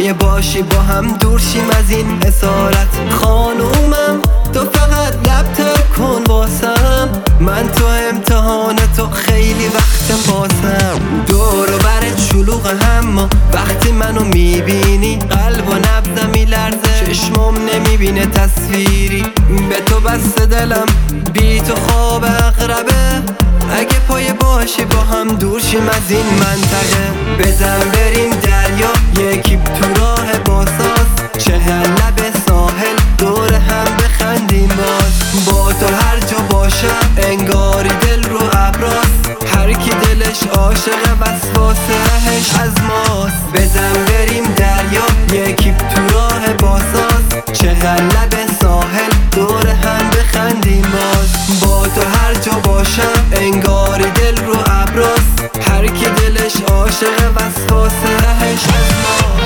پای باشی با هم دور شیم از این اسارت. خانومم تو فقط لب تر کن واسم، من تو امتحان تو خیلی وقت پاسم. دور و برت شلوغ اما وقتی منو میبینی قلب و نبضم میلرزه، چشمم نمیبینه تصویری. به تو بسته دلم بی تو خواب اقربه، اگه پای باشی با هم دور شیم از این منطقه. بزن بریم دریا یکی تو راه باساس، 40 لب ساحل دور هم بخندیم باز. با تو هر جا باشم انگاری دل رو ابراز، هر کی دلش عاشق وسواسه رهش از ماست. بزن بریم دریا یکی تو راه باساس، 40 لب ساحل دور هم بخندیم باز. با تو هر جا باشم انگاری دل رو ابراز، هر کی دلش عاشق وسواسه رهش از ماست.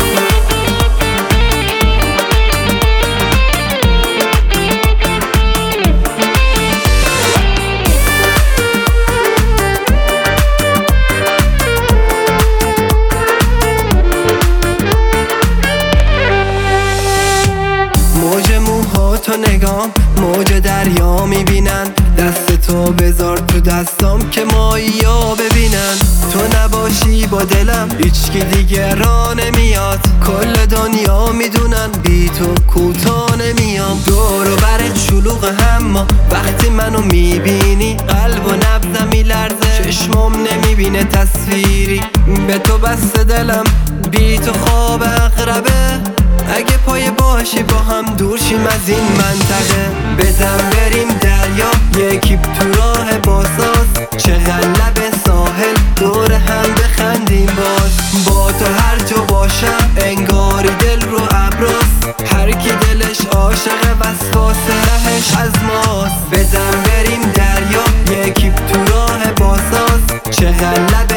تو نگام موج دریا میبینن، دست تو بذار تو دستام که ماهیا ببینن. تو نباشی با دلم هیچکی دیگه راه نمیاد، کل دنیا میدونن بی تو کوتاه نمیام. دور و برت شلوغ اما وقتی منو میبینی قلب و نبضم میلرزه، چشمم نمیبینه تصویری. به تو بسته دلم بی تو خواب اقربه، اگه پای باشی با هم دور شیم از این منطقه. بزن بریم دریا یکی تو راه باساس، 40 لب ساحل دور هم بخندیم باز. با تو هر جا باشم انگاری دل رو ابراز، هر کی دلش عاشق وسواسه رهش از ماست. بزن بریم دریا یکی تو راه باساس، 40 لب